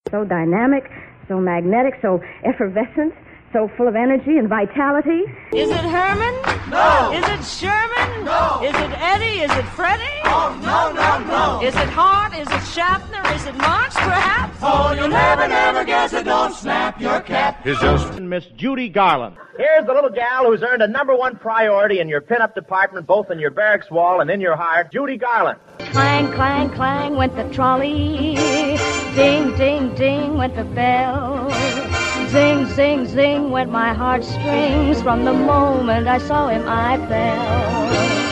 So dynamic, so magnetic, so effervescent, so full of energy and vitality. Is it Herman? No. Is it Sherman? No. Is it Eddie? Is it Freddie? Oh, no. Is it Hart? Is it Schaffner? Is it March, perhaps? Oh, you'll never guess it. Don't snap your cap. Here's just Miss Judy Garland. Here's the little gal who's earned a #1 priority in your pinup department, both in your barracks wall and in your heart, Judy Garland. Clang, clang, clang went the trolley. Ding, ding, ding went the bell. Zing, zing, zing went my heartstrings. From the moment I saw him, I fell.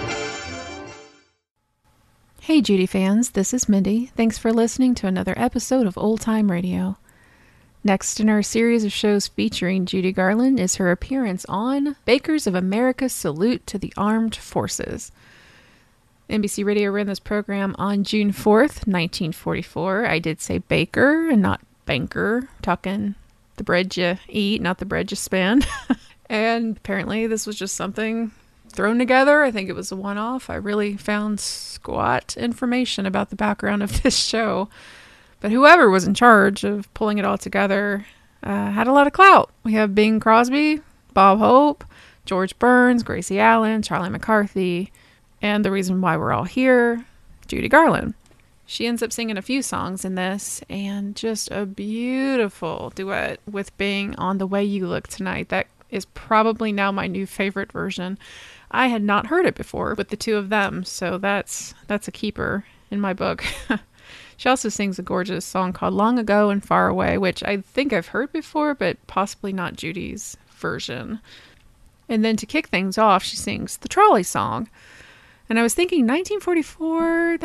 Hey Judy fans, this is Mindy. Thanks for listening to another episode of Old Time Radio. Next in our series of shows featuring Judy Garland is her appearance on Bakers of America's Salute to the Armed Forces. NBC Radio ran this program on June 4th, 1944. I did say baker and not banker, talking the bread you eat, not the bread you spend. And apparently this was just something thrown together. I think it was a one-off. I really found squat information about the background of this show. But whoever was in charge of pulling it all together had a lot of clout. We have Bing Crosby, Bob Hope, George Burns, Gracie Allen, Charlie McCarthy, and the reason why we're all here, Judy Garland. She ends up singing a few songs in this, and just a beautiful duet with Bing on The Way You Look Tonight. That is probably now my new favorite version. I had not heard it before with the two of them, so that's a keeper in my book. She also sings a gorgeous song called Long Ago and Far Away, which I think I've heard before, but possibly not Judy's version. And then to kick things off, she sings the Trolley Song. And I was thinking 1944,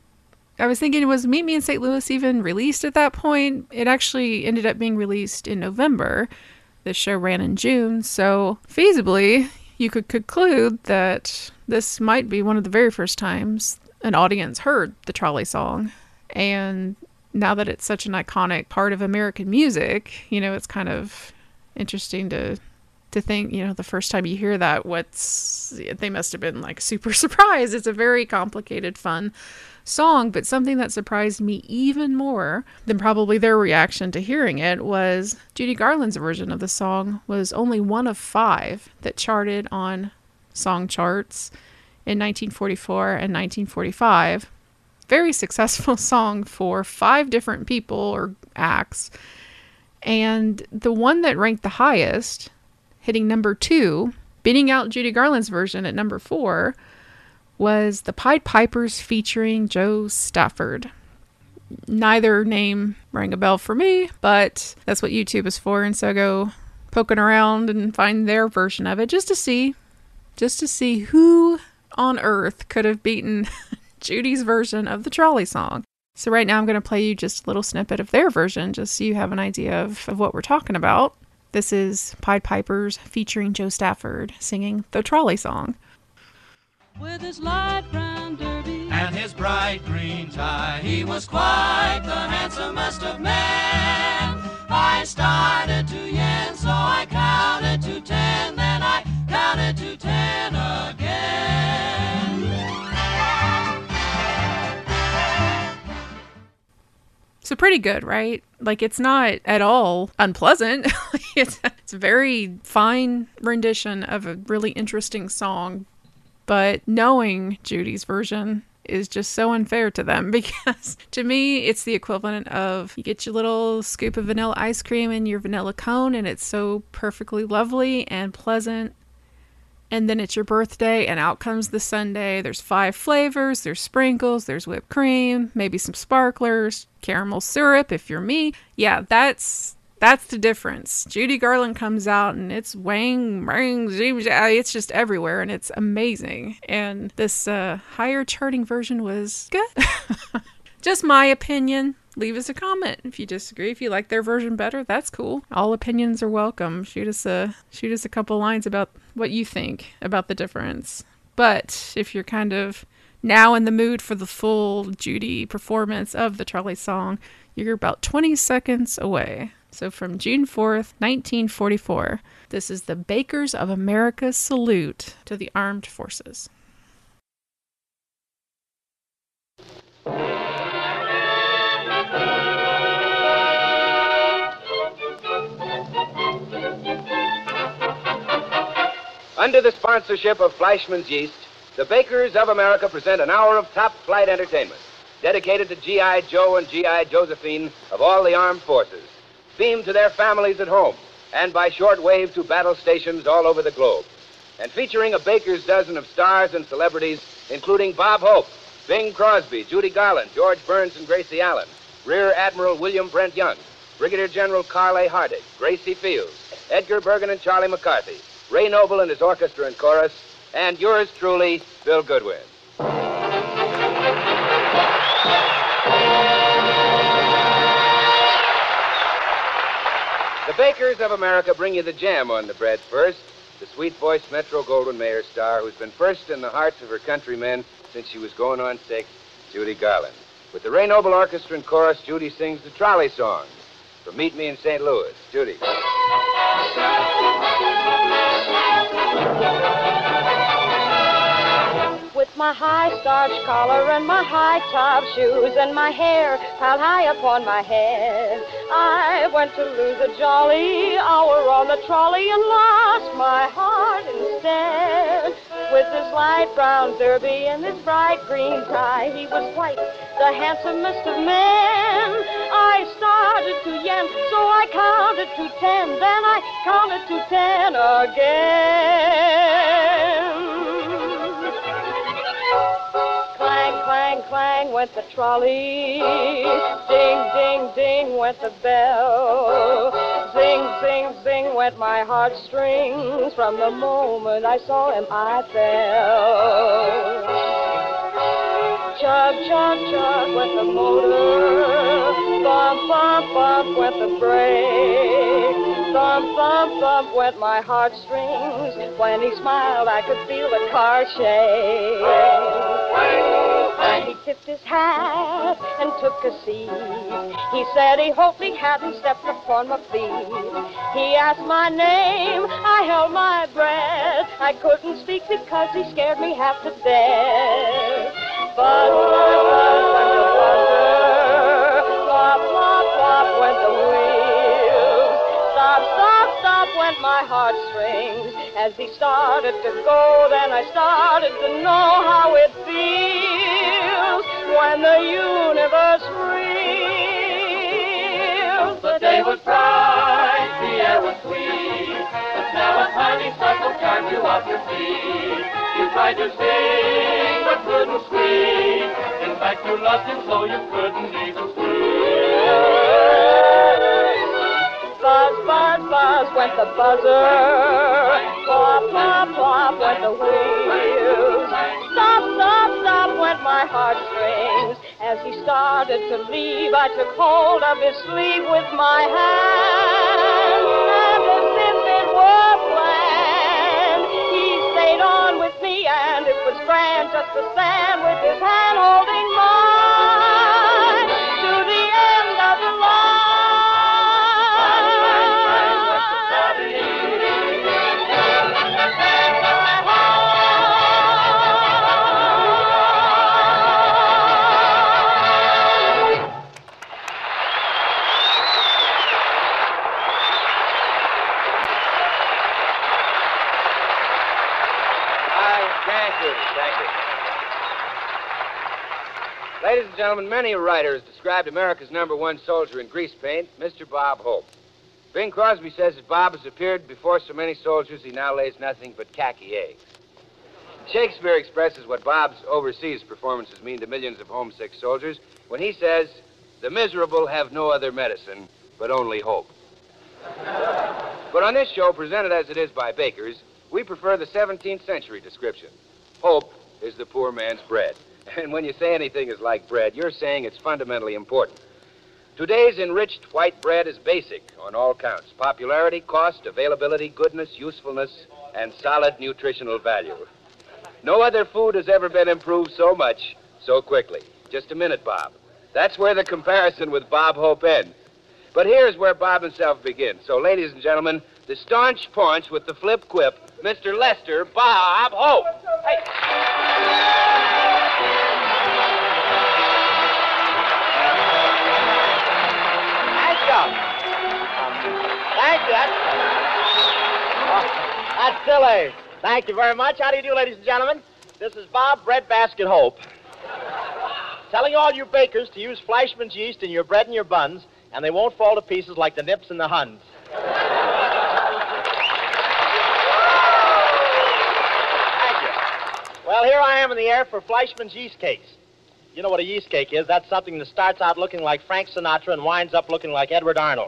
was Meet Me in St. Louis even released at that point? It actually ended up being released in November. This show ran in June, so feasibly, you could conclude that this might be one of the very first times an audience heard the Trolley Song. And now that it's such an iconic part of American music, it's kind of interesting to think, the first time you hear that, they must have been like super surprised. It's a very complicated, fun song, but something that surprised me even more than probably their reaction to hearing it was Judy Garland's version of the song was only one of 5 that charted on song charts in 1944 and 1945. Very successful song for 5 different people or acts. And the one that ranked the highest, hitting number 2, beating out Judy Garland's version at number 4, was the Pied Pipers featuring Joe Stafford. Neither name rang a bell for me, but that's what YouTube is for, and so I go poking around and find their version of it just to see who on earth could have beaten Judy's version of the Trolley Song. So right now I'm going to play you just a little snippet of their version just so you have an idea of what we're talking about. This is Pied Pipers featuring Joe Stafford singing the Trolley Song. With his light brown derby And his bright green tie, he was quite the handsomest of men. I started to yen, so I counted to 10, then I counted to 10 again. So pretty good, right? Like, it's not at all unpleasant. It's a very fine rendition of a really interesting song. But knowing Judy's version is just so unfair to them, because to me, it's the equivalent of you get your little scoop of vanilla ice cream in your vanilla cone, and it's so perfectly lovely and pleasant. And then it's your birthday, and out comes the sundae. There's 5 flavors. There's sprinkles. There's whipped cream. Maybe some sparklers. Caramel syrup, if you're me. Yeah, that's the difference. Judy Garland comes out, and it's wang, ring, it's just everywhere, and it's amazing. And this higher charting version was good. Just my opinion. Leave us a comment if you disagree. If you like their version better, that's cool. All opinions are welcome. Shoot us a couple lines about what you think about the difference. But if you're kind of now in the mood for the full Judy performance of the Trolley Song, you're about 20 seconds away. So from June 4th, 1944, this is the Bakers of America's Salute to the Armed Forces. Under the sponsorship of Fleischmann's Yeast, the Bakers of America present an hour of top-flight entertainment dedicated to G.I. Joe and G.I. Josephine of all the armed forces, beamed to their families at home and by shortwave to battle stations all over the globe, and featuring a baker's dozen of stars and celebrities, including Bob Hope, Bing Crosby, Judy Garland, George Burns and Gracie Allen, Rear Admiral William Brent Young, Brigadier General Carl A. Hardig, Gracie Fields, Edgar Bergen and Charlie McCarthy, Ray Noble and his orchestra and chorus, and yours truly, Bill Goodwin. The Bakers of America bring you the jam on the bread first, the sweet-voiced Metro-Goldwyn-Mayer star who's been first in the hearts of her countrymen since she was going on 6, Judy Garland. With the Ray Noble Orchestra and chorus, Judy sings the trolley song from Meet Me in St. Louis. Judy. With my high starch collar and my high top shoes and my hair piled high upon my head, I went to lose a jolly hour on the trolley and lost my heart instead. With his light brown derby and his bright green tie, he was quite the handsomest of men. I started to yen, so I counted to 10, then I counted to 10 again. Clang, clang, clang went the trolley. Ding, ding, ding went the bell. Zing, zing, zing went my heartstrings. From the moment I saw him, I fell. Chug, chug, chug went the motor. Bump, bump, bump went the brake. Thump, thump, thump went my heartstrings. When he smiled, I could feel the car shake. And he tipped his hat and took a seat. He said he hoped he hadn't stepped upon my feet. He asked my name, I held my breath. I couldn't speak because he scared me half to death. Buzz, buzz, buzz went the buzzer. Flop, flop, flop went the wheels. Stop, stop, stop went my heartstrings. As he started to go, then I started to know how it feels when the universe reels. The day was bright, the air was sweet, but now a honeysuckle turned you off your feet. You tried to sing, but couldn't squeak. In fact, you loved him so you couldn't even squeak. Buzz, buzz, buzz went the buzzer. Plop, plop, plop went the wheels. Stop, stop, stop went my heartstrings. As he started to leave, I took hold of his sleeve with my hand. And as if it were planned, he stayed on with me, and it was grand just to stand with his hand holding mine to the end of the line. Thank you. Ladies and gentlemen, many writers described America's #1 soldier in grease paint, Mr. Bob Hope. Bing Crosby says that Bob has appeared before so many soldiers he now lays nothing but khaki eggs. Shakespeare expresses what Bob's overseas performances mean to millions of homesick soldiers when he says, "The miserable have no other medicine but only hope." But on this show, presented as it is by bakers, we prefer the 17th century description. Hope is the poor man's bread. And when you say anything is like bread, you're saying it's fundamentally important. Today's enriched white bread is basic on all counts: popularity, cost, availability, goodness, usefulness, and solid nutritional value. No other food has ever been improved so much, so quickly. Just a minute, Bob. That's where the comparison with Bob Hope ends. But here's where Bob himself begins. So, ladies and gentlemen, the staunch paunch with the flip quip, Mr. Lester Bob Hope. Hey. Thank you. That's silly. Thank you very much. How do you do, ladies and gentlemen? This is Bob Breadbasket Hope, telling all you bakers to use Fleischmann's yeast in your bread and your buns, and they won't fall to pieces like the Nips and the Huns. Thank you. Well, here I am in the air for Fleischmann's yeast cakes. You know what a yeast cake is? That's something that starts out looking like Frank Sinatra and winds up looking like Edward Arnold.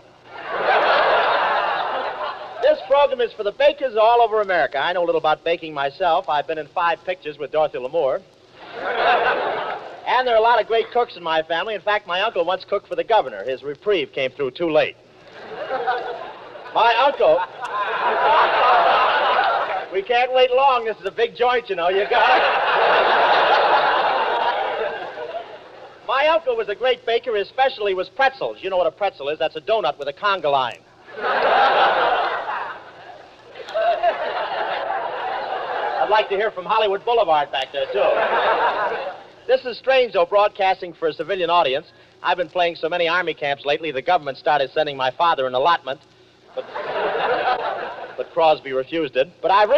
This program is for the bakers all over America. I know a little about baking myself. I've been in 5 pictures with Dorothy Lamour. And there are a lot of great cooks in my family. In fact, my uncle once cooked for the governor. His reprieve came through too late. My uncle... We can't wait long. This is a big joint, you know. You got it. My uncle was a great baker. His specialty was pretzels. You know what a pretzel is? That's a donut with a conga line. I'd like to hear from Hollywood Boulevard back there, too. This is strange, though, broadcasting for a civilian audience. I've been playing so many Army camps lately, the government started sending my father an allotment, but Crosby refused it. But I've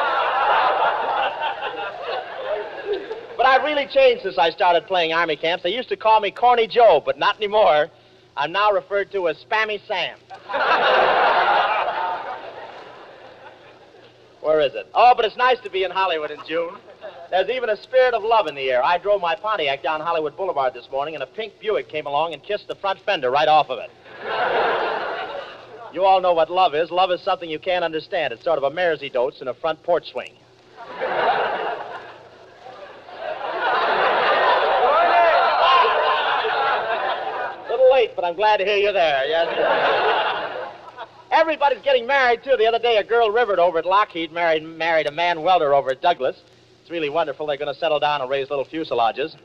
really changed since I started playing Army camps. They used to call me Corny Joe, but not anymore. I'm now referred to as Spammy Sam. Where is it? Oh, but it's nice to be in Hollywood in June. There's even a spirit of love in the air. I drove my Pontiac down Hollywood Boulevard this morning, and a pink Buick came along and kissed the front fender right off of it. You all know what love is. Love is something you can't understand. It's sort of a mare's dotes in a front porch swing. A little late, but I'm glad to hear you there. Yes. Everybody's getting married, too. The other day, a girl Rivert over at Lockheed married a man welder over at Douglas. It's really wonderful. They're going to settle down and raise little fuselages.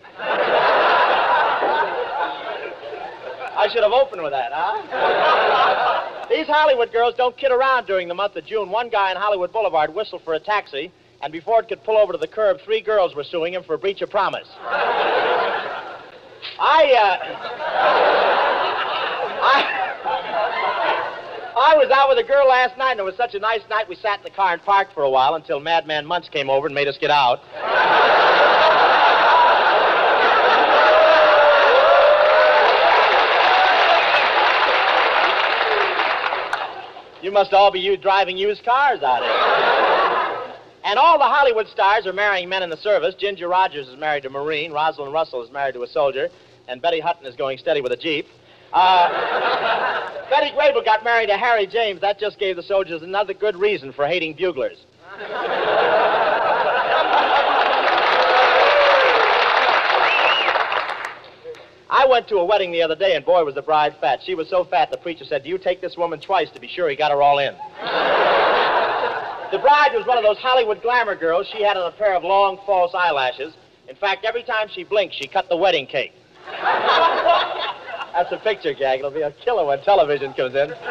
I should have opened with that, huh? These Hollywood girls don't kid around during the month of June. One guy on Hollywood Boulevard whistled for a taxi, and before it could pull over to the curb, 3 girls were suing him for a breach of promise. I was out with a girl last night, and it was such a nice night, we sat in the car and parked for a while until Madman Munch came over and made us get out. You must all be driving used cars out here. And all the Hollywood stars are marrying men in the service. Ginger Rogers is married to a Marine. Rosalind Russell is married to a soldier. And Betty Hutton is going steady with a Jeep. Betty Grable got married to Harry James. That just gave the soldiers another good reason for hating buglers. I went to a wedding the other day, and boy, was the bride fat. She was so fat, the preacher said, "Do you take this woman twice to be sure he got her all in?" The bride was one of those Hollywood glamour girls. She had on a pair of long, false eyelashes. In fact, every time she blinked, she cut the wedding cake. That's a picture gag. It'll be a killer when television comes in. It's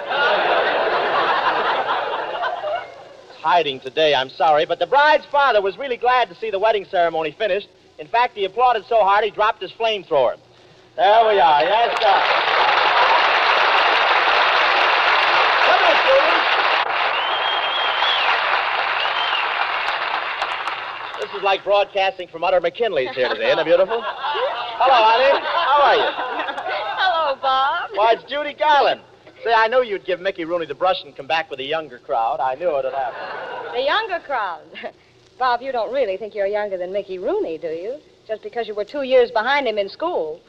hiding today, I'm sorry, but the bride's father was really glad to see the wedding ceremony finished. In fact, he applauded so hard he dropped his flamethrower. There we are. Yes, sir. Come here, students. This is like broadcasting from Utter McKinley's here today. Isn't it beautiful? Hello, honey. How are you? Hello, Bob. Why, it's Judy Garland. Say, I knew you'd give Mickey Rooney the brush and come back with a younger crowd. I knew it would happen. The younger crowd. Bob, you don't really think you're younger than Mickey Rooney, do you? Just because you were 2 years behind him in school.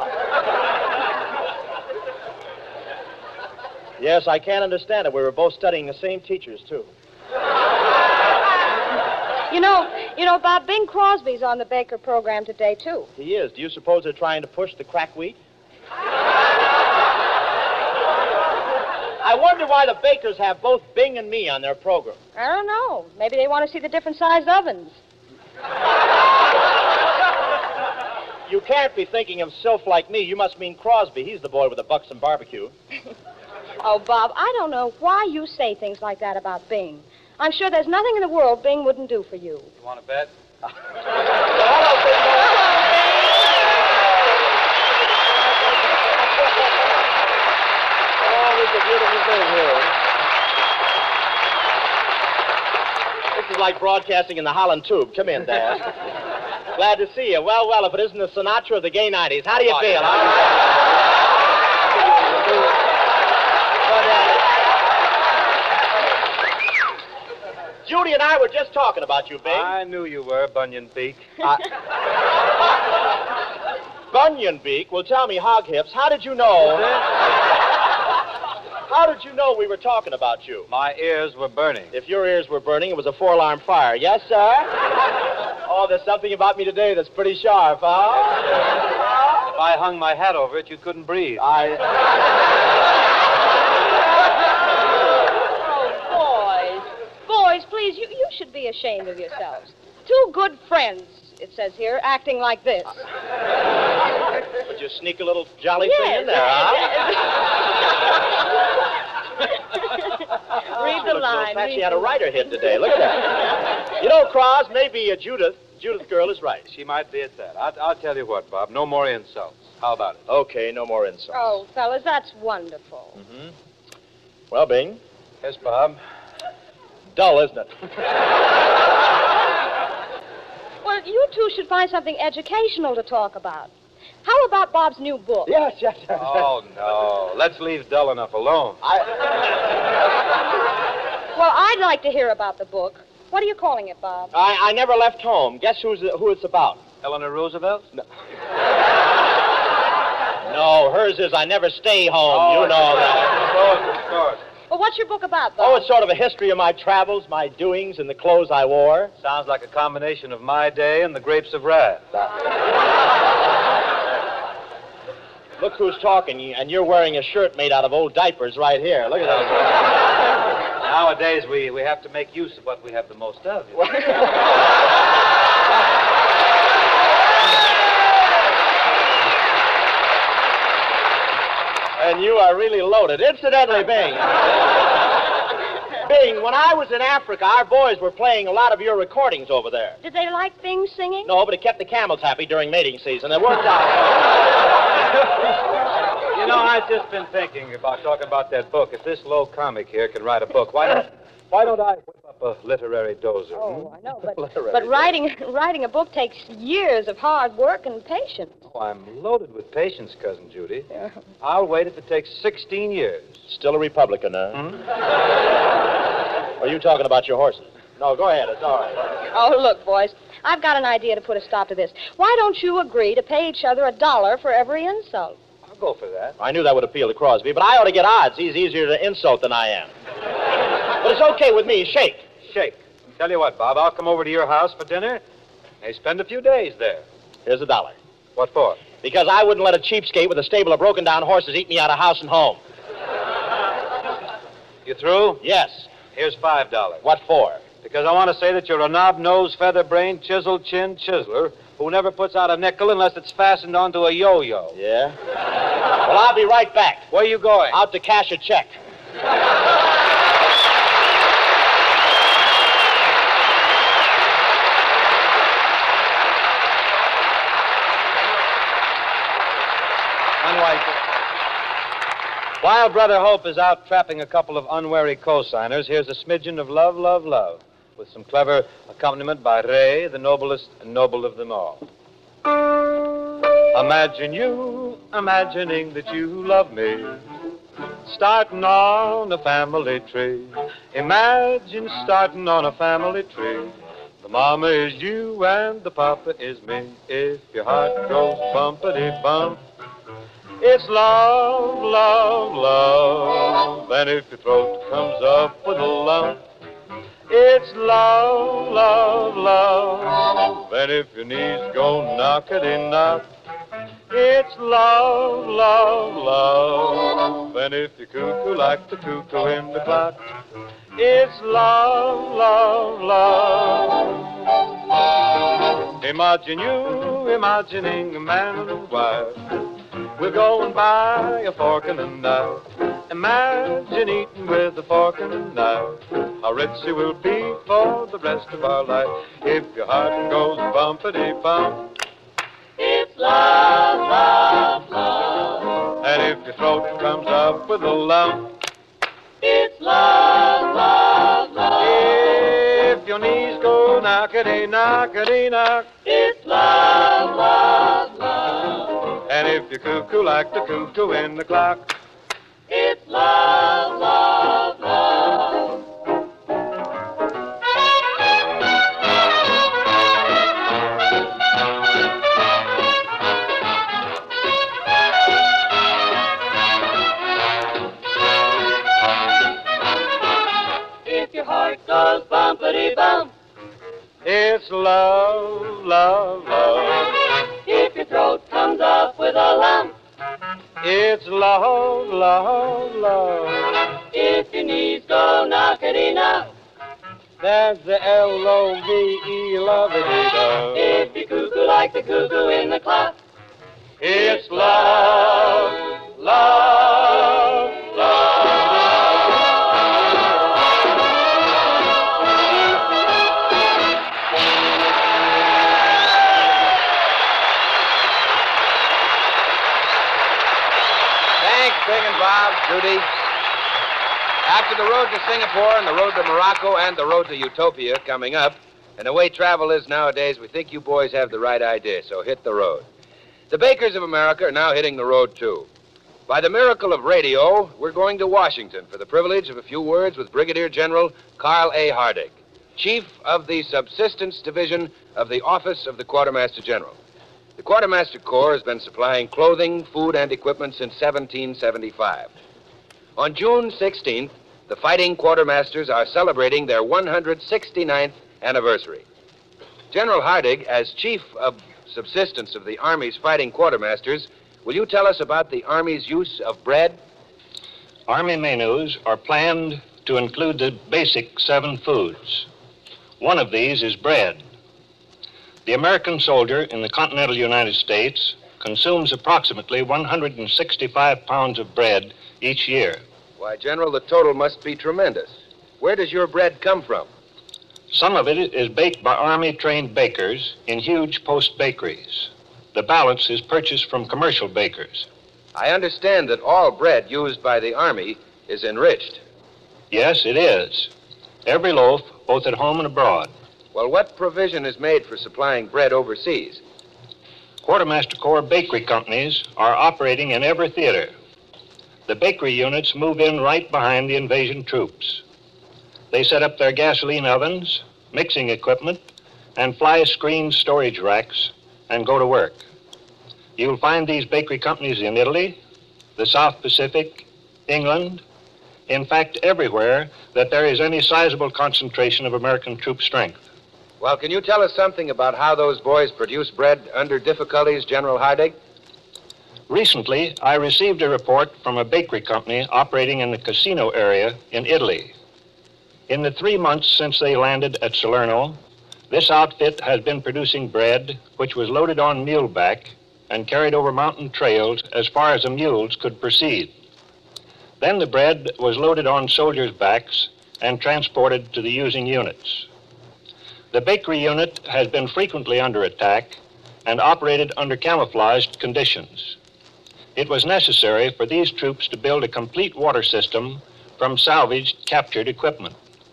Yes, I can't understand it. We were both studying the same teachers, too. You know, Bob, Bing Crosby's on the Baker program today, too. He is. Do you suppose they're trying to push the crack wheat? I wonder why the Bakers have both Bing and me on their program. I don't know. Maybe they want to see the different sized ovens. You can't be thinking of Sylph like me. You must mean Crosby. He's the boy with the buxom barbecue. Oh, Bob, I don't know why you say things like that about Bing. I'm sure there's nothing in the world Bing wouldn't do for you. You want to bet? Well, hello, Bing boy. Oh, it's a beautiful thing here. This is like broadcasting in the Holland Tube. Come in, Dad. Glad to see you. Well, if it isn't the Sinatra of the gay 90s. How do you feel? Judy and I were just talking about you, Bing. I knew you were, Bunyan Beak. Bunyan Beak? Well, tell me, Hog Hips, how did you know? How did you know we were talking about you? My ears were burning. If your ears were burning, it was a 4-alarm fire. Yes, sir? Oh, there's something about me today that's pretty sharp, huh? If I hung my hat over it, you couldn't breathe. Boys, please, you should be ashamed of yourselves. Two good friends, it says here, acting like this. Would you sneak a little jolly thing in there, huh? Read the line. She had a writer hit today. Look at that. You know, Cross, maybe Judith girl is right. She might be at that. I'll tell you what, Bob. No more insults. How about it? Okay, no more insults. Oh, fellas, that's wonderful. Mm-hmm. Well, Bing? Yes, Bob? Dull, isn't it? Well, you two should find something educational to talk about. How about Bob's new book? Yes. Oh, no. Let's leave dull enough alone. Well, I'd like to hear about the book. What are you calling it, Bob? I never left home. Guess who it's about? Eleanor Roosevelt? No, hers is I never stay home. You know that. Of course. Well, what's your book about, Bob? Oh, it's sort of a history of my travels, my doings, and the clothes I wore. Sounds like a combination of My Day and The Grapes of Wrath. Look who's talking, and you're wearing a shirt made out of old diapers right here. Look at that. Nowadays, we have to make use of what we have the most of. You know? And you are really loaded. Incidentally, Bing. Bing, when I was in Africa, our boys were playing a lot of your recordings over there. Did they like things singing? No, but it kept the camels happy during mating season. It worked out. You know, I've just been thinking about talking about that book. If this low comic here can write a book, why don't I whip up a literary dozer? Oh, I know, but writing a book takes years of hard work and patience. Oh, I'm loaded with patience, Cousin Judy. Yeah. I'll wait if it takes 16 years. Still a Republican, huh? Or are you talking about your horses? No, go ahead. It's all right. Oh, look, boys, I've got an idea to put a stop to this. Why don't you agree to pay each other $1 for every insult? I'll go for that. I knew that would appeal to Crosby, but I ought to get odds. He's easier to insult than I am. But it's okay with me. Shake. Tell you what, Bob, I'll come over to your house for dinner. They spend a few days there. Here's $1. What for? Because I wouldn't let a cheapskate with a stable of broken-down horses eat me out of house and home. You through? Yes. Here's $5. What for? Because I want to say that you're a knob-nosed, feather-brained, chisel-chinned chiseler who never puts out a nickel unless it's fastened onto a yo-yo. Yeah? Well, I'll be right back. Where are you going? Out to cash a check. While Brother Hope is out trapping a couple of unwary co-signers, here's a smidgen of Love, Love, Love, with some clever accompaniment by Ray, the noblest and noble of them all. Imagine you imagining that you love me, starting on a family tree. Imagine starting on a family tree. The mama is you and the papa is me. If your heart goes bumpity-bump, it's love, love, love. And if your throat comes up with a lump, it's love, love, love. And if your knees go knockety-knock, it's love, love, love. And if you're cuckoo like the cuckoo in the clock, it's love, love, love. Imagine you imagining a man and a wife. We're going by a fork and a knife. Imagine eating with a fork and a knife. How ritzy we'll be for the rest of our life. If your heart goes bumpity-bump, it's love, love, love. And if your throat comes up with a lump, it's love, love, love. If your knees knockety, knockety, knock. It's love, love, love. And if you cuckoo like the cuckoo in the clock, It's love, love, love. If your heart goes bumpity bump, it's love, love, love. if your throat comes up with a lump, It's love, love, love. if your knees go knockety knock, That's the L-O-V-E, love-a-dee-dum. if you cuckoo like the cuckoo in the clock, It's love, love, love. Thanks, Bing and Bob, Judy. After the road to Singapore and the road to Morocco and the road to Utopia coming up, and the way travel is nowadays, we think you boys have the right idea, so hit the road. The Bakers of America are now hitting the road, too. By the miracle of radio, we're going to Washington for the privilege of a few words with Brigadier General Carl A. Hardig, Chief of the Subsistence Division of the Office of the Quartermaster General. The Quartermaster Corps has been supplying clothing, food, and equipment since 1775. On June 16th, the Fighting Quartermasters are celebrating their 169th anniversary. General Hardig, as Chief of Subsistence of the Army's Fighting Quartermasters, will you tell us about the Army's use of bread? Army menus are planned to include the basic 7 foods. One of these is bread. The American soldier in the continental United States consumes approximately 165 pounds of bread each year. Why, General, the total must be tremendous. Where does your bread come from? Some of it is baked by Army-trained bakers in huge post bakeries. The balance is purchased from commercial bakers. I understand that all bread used by the Army is enriched. Yes, it is. Every loaf, both at home and abroad. Well, what provision is made for supplying bread overseas? Quartermaster Corps bakery companies are operating in every theater. The bakery units move in right behind the invasion troops. They set up their gasoline ovens, mixing equipment, and fly-screen storage racks and go to work. You'll find these bakery companies in Italy, the South Pacific, England, in fact, everywhere that there is any sizable concentration of American troop strength. Well, can you tell us something about how those boys produce bread under difficulties, General Hardig? Recently, I received a report from a bakery company operating in the Casino area in Italy. In the 3 months since they landed at Salerno, this outfit has been producing bread which was loaded on muleback and carried over mountain trails as far as the mules could proceed. Then the bread was loaded on soldiers' backs and transported to the using units. The bakery unit has been frequently under attack and operated under camouflaged conditions. It was necessary for these troops to build a complete water system from salvaged, captured equipment.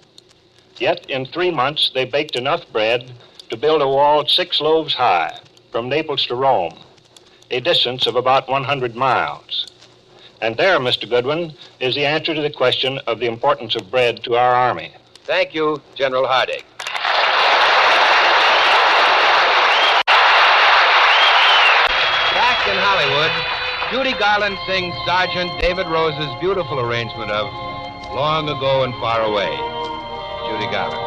Yet in 3 months, they baked enough bread to build a wall 6 loaves high from Naples to Rome, a distance of about 100 miles. And there, Mr. Goodwin, is the answer to the question of the importance of bread to our Army. Thank you, General Hardig. Back in Hollywood, Judy Garland sings Sergeant David Rose's beautiful arrangement of Long Ago and Far Away. Judy Garland.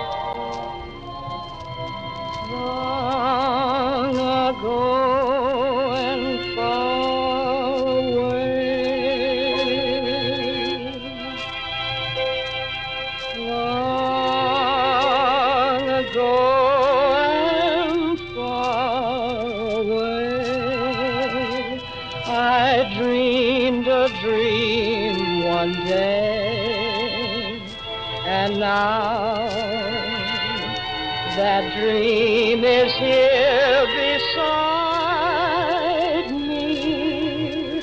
Long ago and far away, long ago and far away, I dreamed a dream one day, and now that dream is here beside me.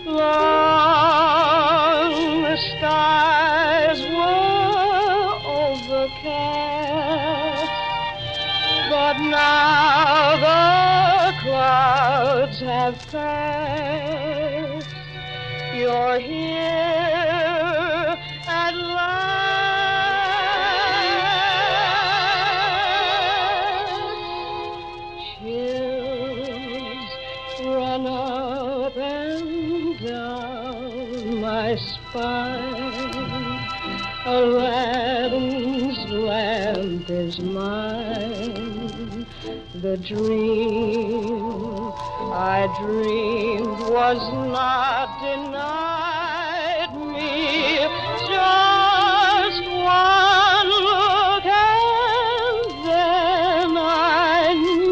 Long the skies were overcast, have passed. You're here at last. Chills run up and down my spine. Aladdin's lamp is mine. The dream I dreamed was not denied me. Just one look and then I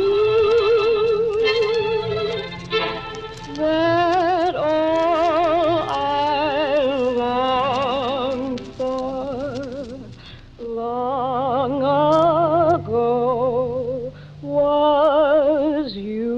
knew that all I longed for long ago was you.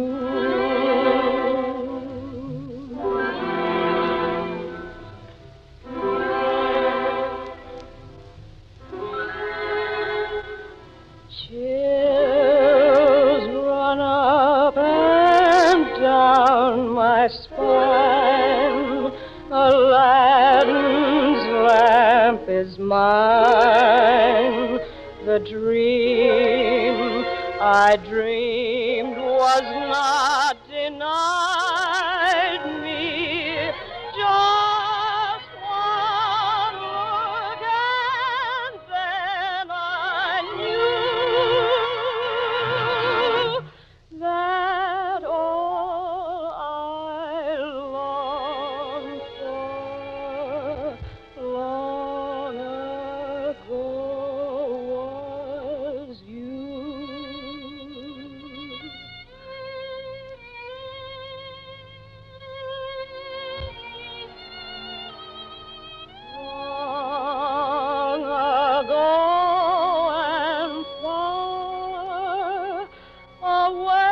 Chills run up and down my spine. Aladdin's lamp is mine. The dream I dreamed was not denied me. Just one look and then I knew that all I longed for long ago was you. Long ago and far away.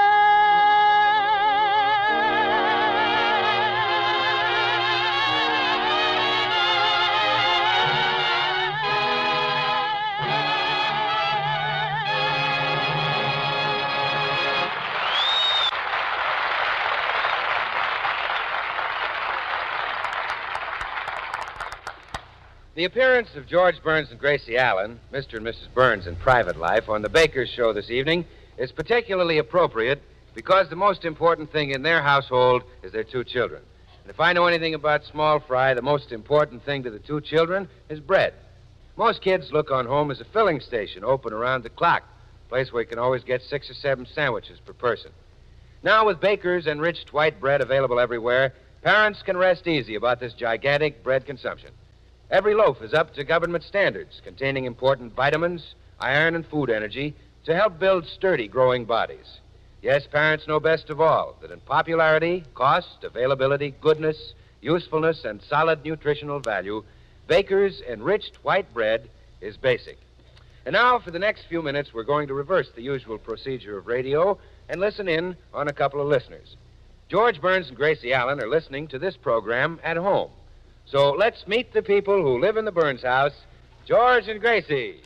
The appearance of George Burns and Gracie Allen, Mr. and Mrs. Burns in private life, on the Bakers show this evening is particularly appropriate because the most important thing in their household is their two children. And if I know anything about small fry, the most important thing to the two children is bread. Most kids look on home as a filling station open around the clock, a place where you can always get 6 or 7 sandwiches per person. Now, with Bakers enriched white bread available everywhere, parents can rest easy about this gigantic bread consumption. Every loaf is up to government standards, containing important vitamins, iron, and food energy to help build sturdy, growing bodies. Yes, parents know best of all that in popularity, cost, availability, goodness, usefulness, and solid nutritional value, Baker's enriched white bread is basic. And now, for the next few minutes, we're going to reverse the usual procedure of radio and listen in on a couple of listeners. George Burns and Gracie Allen are listening to this program at home. So let's meet the people who live in the Burns house, George and Gracie.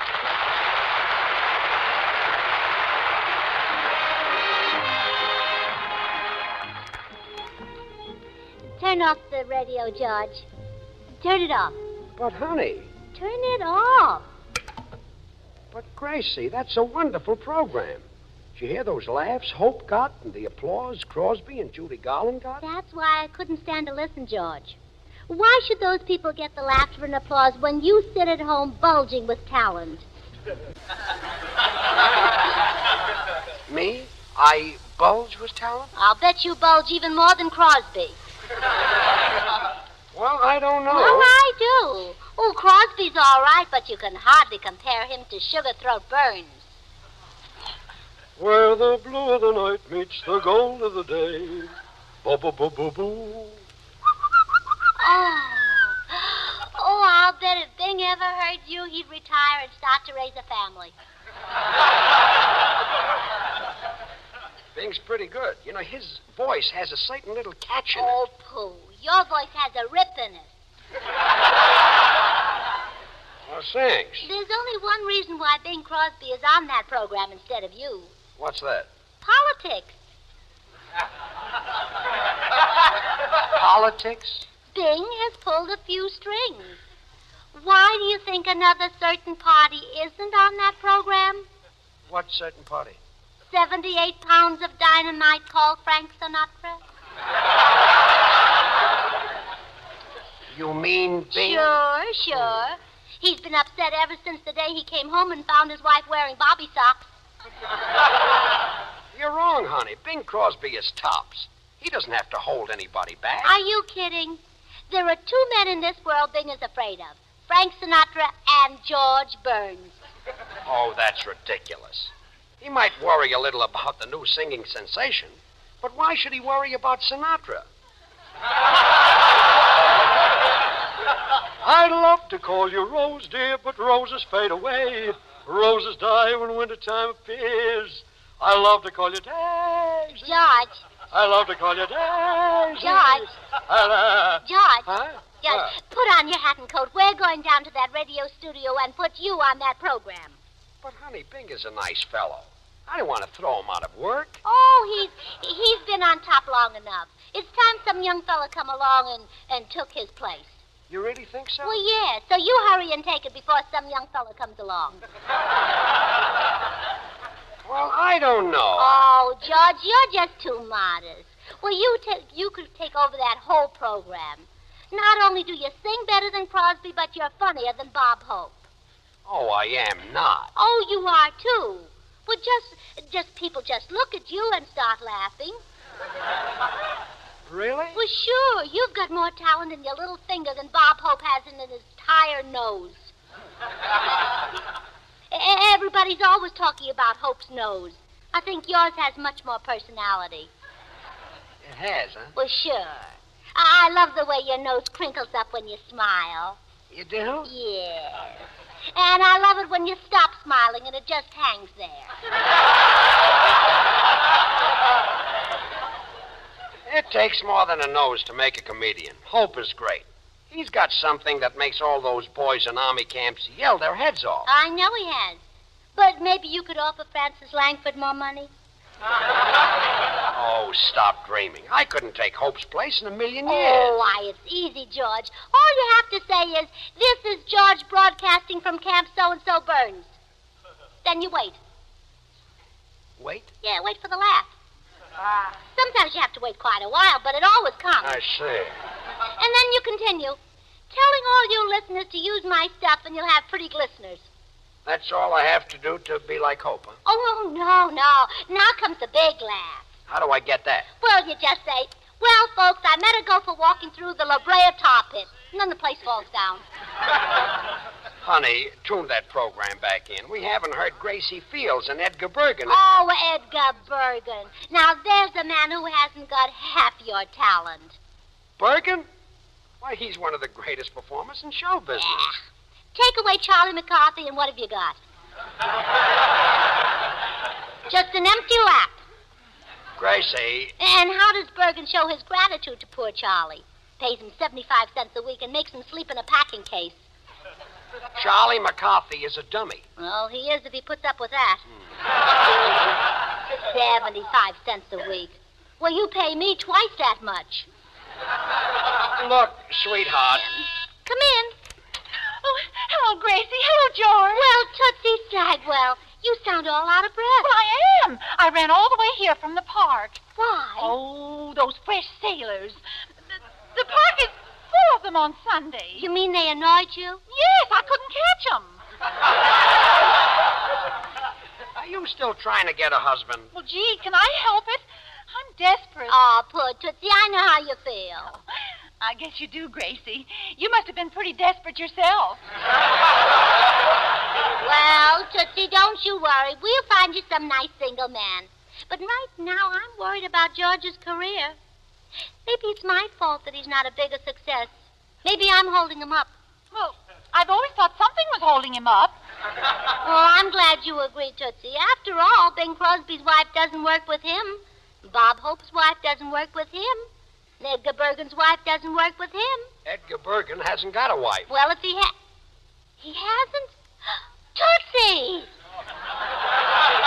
Turn off the radio, George. Turn it off. But, honey. Turn it off. But, Gracie, that's a wonderful program. Did you hear those laughs Hope got and the applause Crosby and Judy Garland got? That's why I couldn't stand to listen, George. Why should those people get the laughter and applause when you sit at home bulging with talent? Me? I bulge with talent? I'll bet you bulge even more than Crosby. Well, I don't know. Well, I do. Oh, Crosby's all right, but you can hardly compare him to Sugar Throat Burns. Where the blue of the night meets the gold of the day. Bo-bo-bo-bo-boo. Oh, I'll bet if Bing ever heard you, he'd retire and start to raise a family. Bing's pretty good. You know, his voice has a certain little catch in it. Oh, pooh. Your voice has a rip in it. Well, thanks. There's only one reason why Bing Crosby is on that program instead of you. What's that? Politics. Politics? Bing has pulled a few strings. Why do you think another certain party isn't on that program? What certain party? 78 pounds of dynamite called Frank Sinatra. You mean Bing? Sure. He's been upset ever since the day he came home and found his wife wearing bobby socks. You're wrong, honey. Bing Crosby is tops. He doesn't have to hold anybody back. Are you kidding? There are two men in this world Bing is afraid of. Frank Sinatra and George Burns. Oh, that's ridiculous. He might worry a little about the new singing sensation, but why should he worry about Sinatra? I'd love to call you Rose, dear, but roses fade away. Roses die when wintertime appears. I love to call you Daisy. George. I love to call you Daisy. George. George. Huh? George, put on your hat and coat. We're going down to that radio studio and put you on that program. But, honey, Bing is a nice fellow. I don't want to throw him out of work. Oh, he's been on top long enough. It's time some young fella come along and took his place. You really think so? Well, yeah. So you hurry and take it before some young fella comes along. Well, I don't know. Oh, George, you're just too modest. Well, you could take over that whole program. Not only do you sing better than Crosby, but you're funnier than Bob Hope. Oh, I am not. Oh, you are, too. Well, people just look at you and start laughing. Really? Well, sure. You've got more talent in your little finger than Bob Hope has in his entire nose. Everybody's always talking about Hope's nose. I think yours has much more personality. It has, huh? Well, sure. I love the way your nose crinkles up when you smile. You do? Yes. And I love it when you stop smiling and it just hangs there. It takes more than a nose to make a comedian. Hope is great. He's got something that makes all those boys in army camps yell their heads off. I know he has. But maybe you could offer Francis Langford more money? Oh, stop dreaming. I couldn't take Hope's place in a million years. Oh, why, it's easy, George. All you have to say is, this is George broadcasting from Camp So-and-so Burns. Then you wait. Wait? Yeah, wait for the laugh. Sometimes you have to wait quite a while, but it always comes. I see. And then you continue, telling all you listeners to use my stuff, and you'll have pretty listeners. That's all I have to do to be like Hope, huh? Oh, no. Now comes the big laugh. How do I get that? Well, you just say, well, folks, I met a gopher walking through the La Brea tar pit. And then the place falls down. Honey, tune that program back in. We haven't heard Gracie Fields and Edgar Bergen. Oh, Edgar Bergen. Now, there's a man who hasn't got half your talent. Bergen? Why, he's one of the greatest performers in show business. Yeah. Take away Charlie McCarthy, and what have you got? Just an empty lap. Gracie. And how does Bergen show his gratitude to poor Charlie? Pays him 75 cents a week and makes him sleep in a packing case. Charlie McCarthy is a dummy. Well, he is if he puts up with that. 75 cents a week. Well, you pay me twice that much. Look, sweetheart. Come in. Oh, hello, Gracie. Hello, George. Well, Tootsie Stagwell, you sound all out of breath. Well, I am. I ran all the way here from the park. Why? Oh, those fresh sailors. The park is full of them on Sunday. You mean they annoyed you? Yes, I couldn't catch them. Are you still trying to get a husband? Well, gee, can I help it? I'm desperate. Oh, poor Tootsie, I know how you feel. I guess you do, Gracie. You must have been pretty desperate yourself. Well, Tootsie, don't you worry. We'll find you some nice single man. But right now, I'm worried about George's career. Maybe it's my fault that he's not a bigger success. Maybe I'm holding him up. Well, I've always thought something was holding him up. Oh, I'm glad you agree, Tootsie. After all, Bing Crosby's wife doesn't work with him. Bob Hope's wife doesn't work with him. Edgar Bergen's wife doesn't work with him. Edgar Bergen hasn't got a wife. Well, if he hasn't? Tootsie!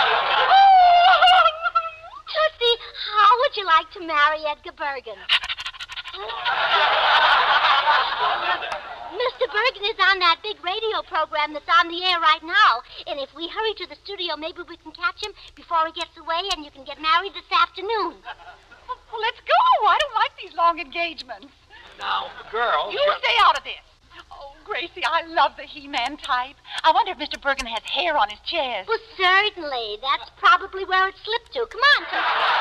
Tootsie, how would you like to marry Edgar Bergen? Mr. Bergen is on that big radio program that's on the air right now. And if we hurry to the studio, maybe we can catch him before he gets away and you can get married this afternoon. Well, let's go. I don't like these long engagements. Now, girls... You stay out of this. Oh, Gracie, I love the He-Man type. I wonder if Mr. Bergen has hair on his chest. Well, certainly. That's probably where it slipped to. Come on,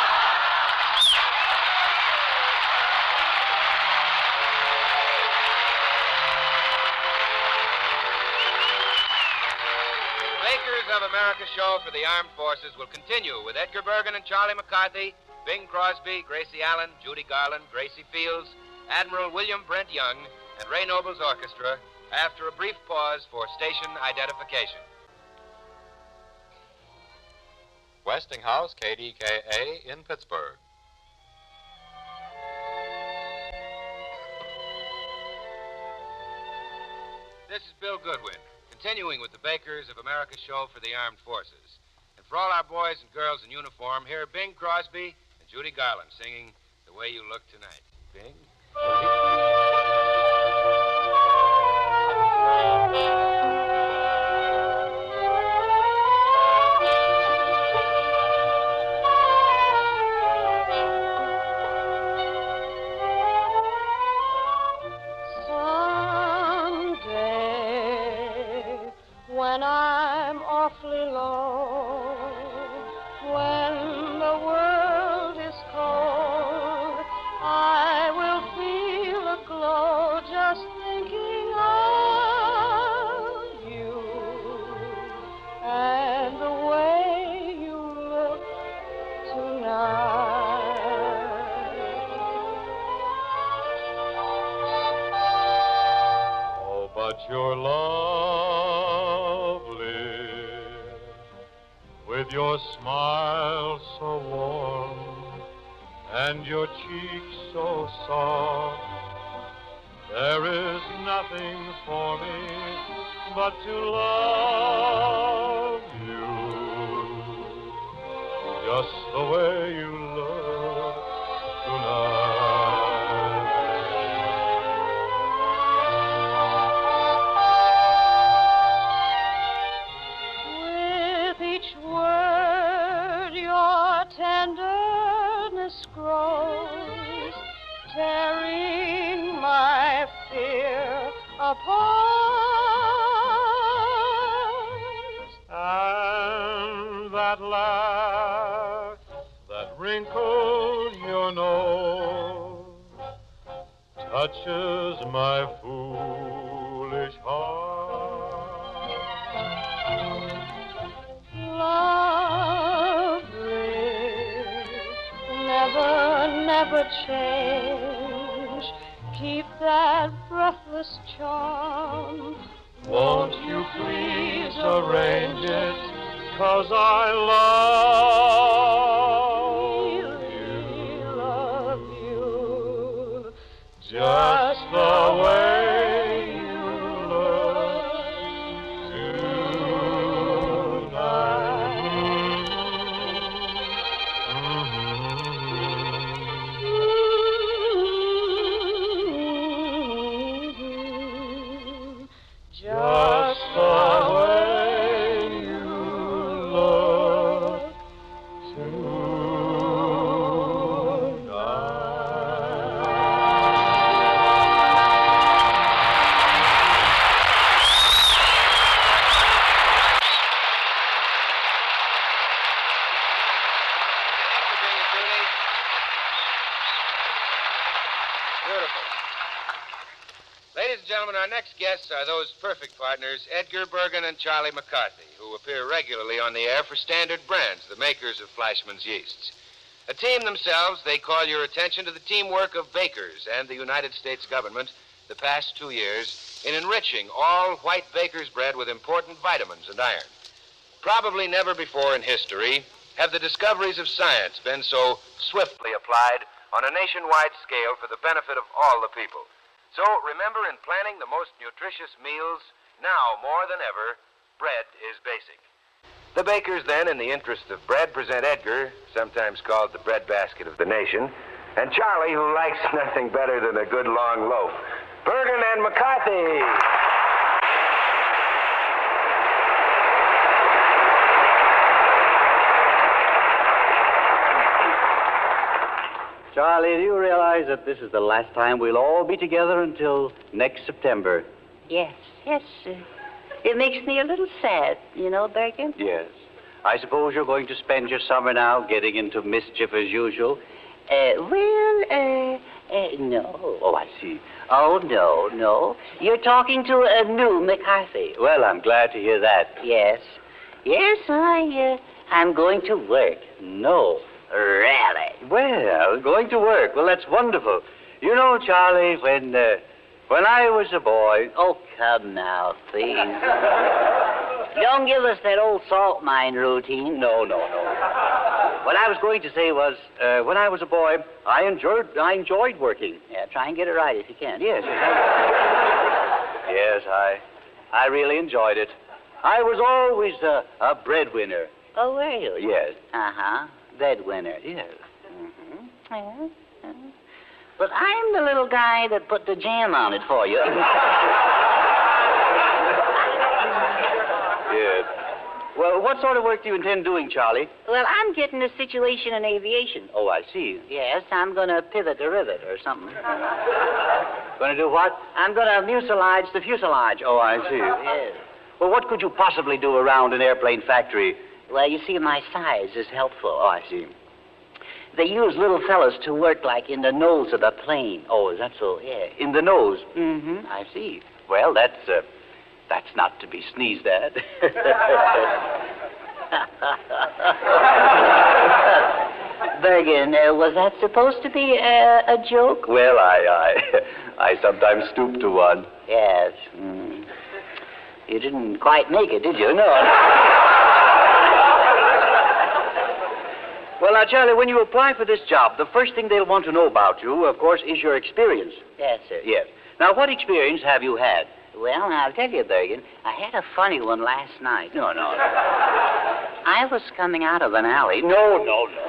Bakers of America show for the Armed Forces will continue with Edgar Bergen and Charlie McCarthy, Bing Crosby, Gracie Allen, Judy Garland, Gracie Fields, Admiral William Brent Young, and Ray Noble's orchestra after a brief pause for station identification. Westinghouse, KDKA in Pittsburgh. This is Bill Goodwin, continuing with the Bakers of America show for the Armed Forces. And for all our boys and girls in uniform, here are Bing Crosby and Judy Garland singing The Way You Look Tonight. Bing? Someday, when I'm awfully low, when the world is cold, I will feel a glow just thinking of you and the way you look tonight. Oh, but you're lovely with your smile so warm and your cheeks so soft. There is nothing for me but to love you just the way you look tonight. With each word, your tenderness grows, tearing my fear apart. And that laugh that wrinkles your nose touches my foolish heart. Lovely, never change. Keep that breathless charm. Won't you please arrange it, 'cause I love you just the way you look tonight. Just the way you look Beautiful. Ladies and gentlemen, our next guests are those perfect partners, Edgar Bergen and Charlie McCarthy, who appear regularly on the air for Standard Brands, the makers of Flashman's Yeasts. A team themselves, they call your attention to the teamwork of bakers and the United States government the past 2 years in enriching all white baker's bread with important vitamins and iron. Probably never before in history have the discoveries of science been so swiftly applied on a nationwide scale for the benefit of all the people. So remember, in planning the most nutritious meals, now more than ever, bread is basic. The bakers then, in the interest of bread, present Edgar, sometimes called the breadbasket of the nation, And Charlie, who likes nothing better than a good long loaf. Bergen and McCarthy. Charlie, do you realize that this is the last time we'll all be together until next September? Yes. It makes me a little sad, you know, Bergen. Yes. I suppose you're going to spend your summer now getting into mischief as usual. No. Oh, I see. Oh, no. You're talking to a new McCarthy. Well, I'm glad to hear that. Yes, I'm going to work. No. Really? Well, going to work. Well, that's wonderful. You know, Charlie, when I was a boy... Oh, come now, please. Don't give us that old salt mine routine. No. What I was going to say was, when I was a boy, I enjoyed working. Yeah, try and get it right if you can. Yes. Yes, I really enjoyed it. I was always a breadwinner. Oh, were you? Yes. Uh-huh. Breadwinner. Yes. Mm-hmm. Yeah. But I'm the little guy that put the jam on it for you. Yes. Well, what sort of work do you intend doing, Charlie? Well, I'm getting a situation in aviation. Oh, I see. Yes, I'm going to pivot the rivet or something. Going to do what? I'm going to mucilage the fuselage. Oh, I see. Yes. Well, what could you possibly do around an airplane factory? Well, you see, my size is helpful. Oh, I see. They use little fellas to work like in the nose of the plane. Oh, is that so? Yeah. In the nose? Mm-hmm. I see. Well, that's not to be sneezed at. Bergen, was that supposed to be a joke? Well, I sometimes stoop to one. Yes. You didn't quite make it, did you? No. Well, now, Charlie, when you apply for this job, the first thing they'll want to know about you, of course, is your experience. Yes, sir. Yes. Now, what experience have you had? Well, I'll tell you, Bergen, I had a funny one last night. No. I was coming out of an alley. No,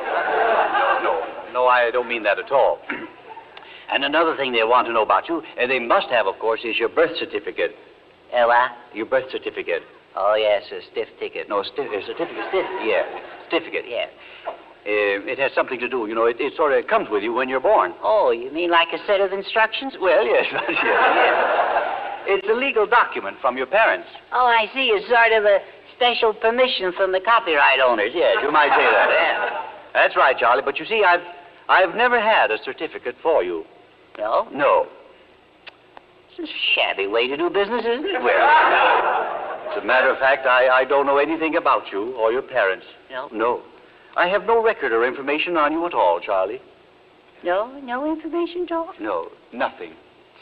I don't mean that at all. And another thing they want to know about you, and they must have, of course, is your birth certificate. What? Your birth certificate. Oh, yes, a stiff ticket. No, certificate. Yeah, certificate. Yeah. It has something to do, you know, it sort of comes with you when you're born. Oh, you mean like a set of instructions? Well, yes. It's a legal document from your parents. Oh, I see. It's sort of a special permission from the copyright owners. Yes, you might say that. Yeah. That's right, Charlie. But you see, I've never had a certificate for you. No? No. It's a shabby way to do business, isn't it? Well, as a matter of fact, I don't know anything about you or your parents. No. I have no record or information on you at all, Charlie. No information at all? No, nothing.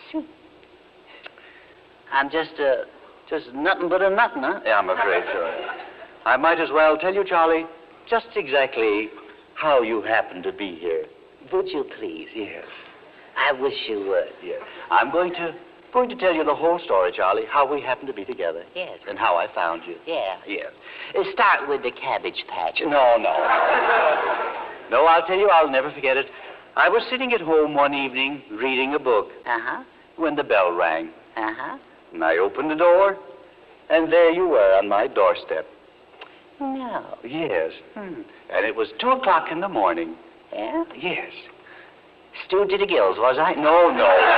I'm just nothing but a nothing, huh? Yeah, I'm afraid so. I might as well tell you, Charlie, just exactly how you happen to be here. Would you please? Yes. I wish you would. Yes. I'm going to tell you the whole story, Charlie, how we happen to be together. Yes. And how I found you. Yeah. Yes. Start with the cabbage patch. No. No, I'll tell you, I'll never forget it. I was sitting at home one evening reading a book. Uh-huh. When the bell rang. Uh-huh. And I opened the door, and there you were on my doorstep. No. Yes. And it was 2:00 in the morning. Yeah? Yes. Stewed to the gills, was I? No.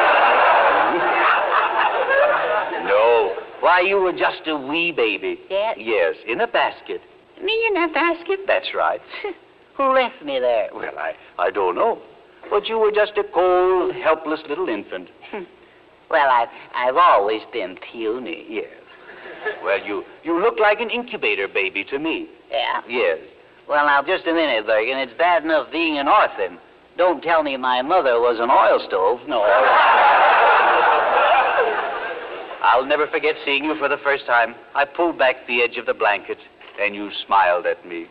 No. Why, you were just a wee baby. Yeah? Yes, in a basket. Me in that basket? That's right. Who left me there? Well, I don't know. But you were just a cold, helpless little infant. Well, I've always been puny. Yes. Well, you look like an incubator baby to me. Yeah? Yes. Well, now, just a minute, Bergen. It's bad enough being an orphan. Don't tell me my mother was an oil stove. No. I'll never forget seeing you for the first time. I pulled back the edge of the blanket, and you smiled at me.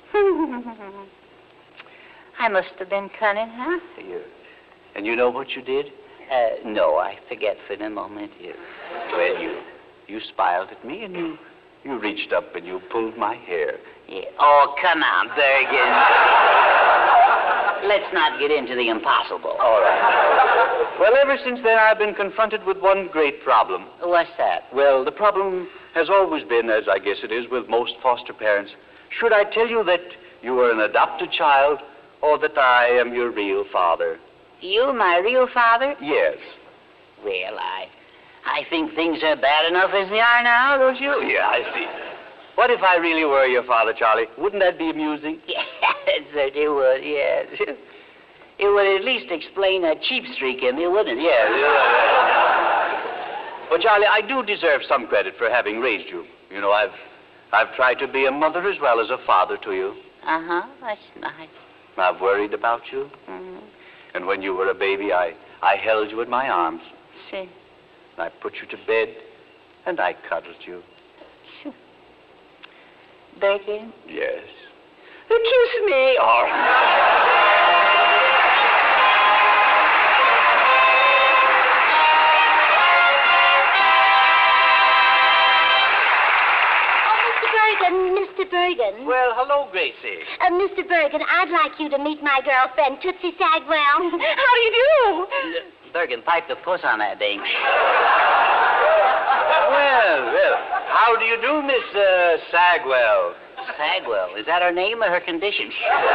I must have been cunning, huh? Yes. And you know what you did? No, I forget for the moment. Yes. Well, you smiled at me, and you reached up and you pulled my hair. Yeah. Oh, come on, Bergen. Let's not get into the impossible. All right. Well, ever since then, I've been confronted with one great problem. What's that? Well, the problem has always been, as I guess it is with most foster parents, should I tell you that you are an adopted child or that I am your real father? You, my real father? Yes. Well, I think things are bad enough as they are now, don't you? Yeah, I see. What if I really were your father, Charlie? Wouldn't that be amusing? Yes, it certainly would, yes. It would at least explain a cheap streak in me, wouldn't it? Yes. But, Charlie, I do deserve some credit for having raised you. You know, I've tried to be a mother as well as a father to you. Uh-huh, that's nice. I've worried about you. Mm-hmm. And when you were a baby, I held you in my arms. See. I put you to bed, and I cuddled you. Begging? Yes. Kiss me. All right. Mr. Bergen. Well, hello, Gracie. Mr. Bergen, I'd like you to meet my girlfriend, Tootsie Sagwell. How do you do? Bergen, pipe the puss on that thing. Well, how do you do, Miss Sagwell? Sagwell, is that her name or her condition?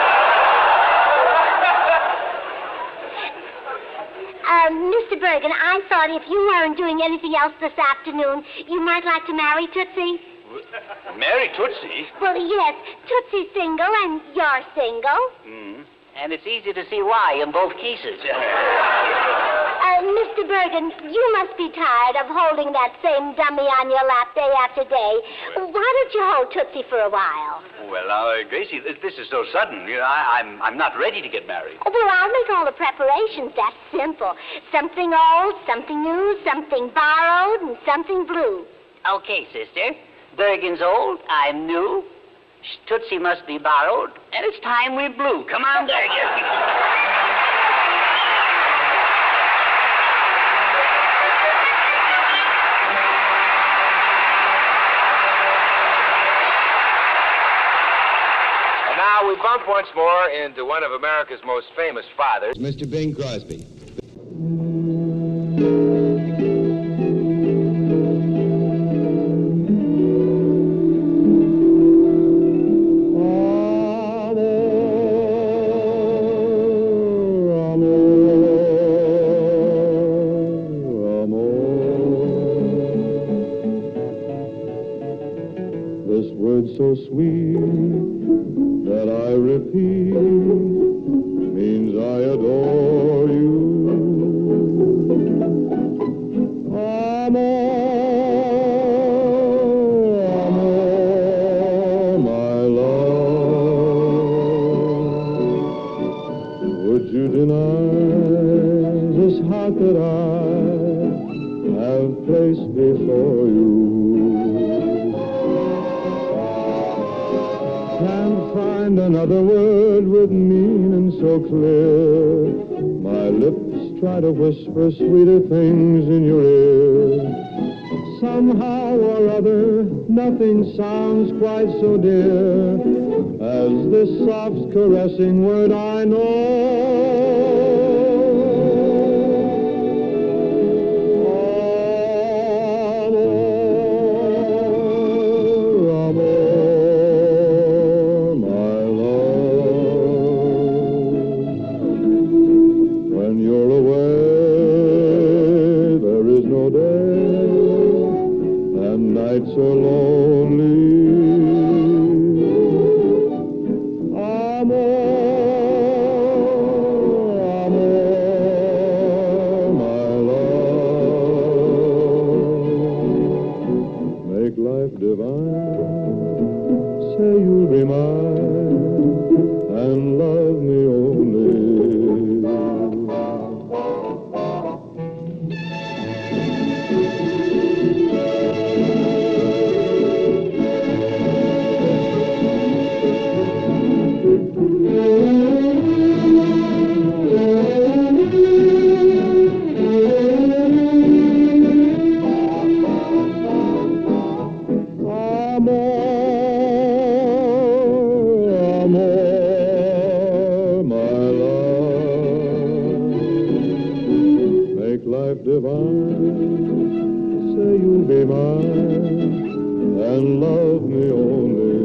Mr. Bergen, I thought if you weren't doing anything else this afternoon, you might like to marry Tootsie. Marry Tootsie? Well, yes. Tootsie's single and you're single. Mm. And it's easy to see why in both cases. Mr. Bergen, you must be tired of holding that same dummy on your lap day after day. Why don't you hold Tootsie for a while? Well, now, Gracie, this is so sudden. You know, I'm not ready to get married. Oh, well, I'll make all the preparations. That's simple. Something old, something new, something borrowed, and something blue. Okay, sister. Bergen's old, I'm new. Tootsie must be borrowed, and it's time we blew. Come on, Bergen. And now we bump once more into one of America's most famous fathers, Mr. Bing Crosby. So sweet that I repeat means I adore you. Amor, amor, my love. Would you deny this heart that I have placed before you? Can't find another word with meaning so clear. My lips try to whisper sweeter things in your ear. Somehow or other, nothing sounds quite so dear as this soft caressing word I know. So lonely. Amor, amor, my love. Make life divine. Say you'll be mine and love me only. mine and love me only.